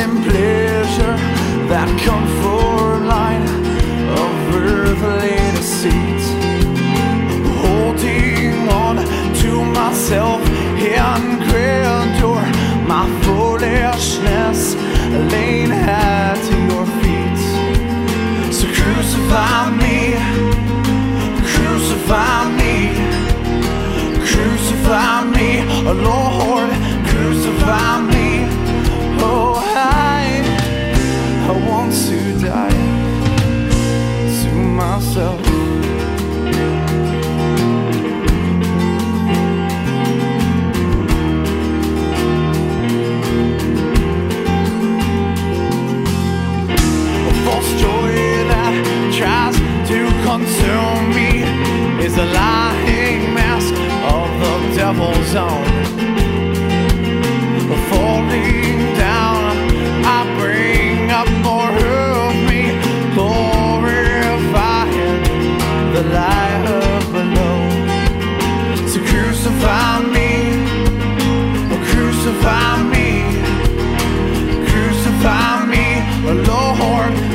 and pleasure, that comfort line of earthly deceit, holding on to myself in grandeur, my foolishness laying at your feet. So crucify me, crucify me, crucify me, oh Lord, crucify me. Oh, I want to die to myself. Tries to consume me is a lying mask of the devil's own. Falling down, I bring up more of me, glorifying the light of below. So crucify me, oh crucify me, oh Lord.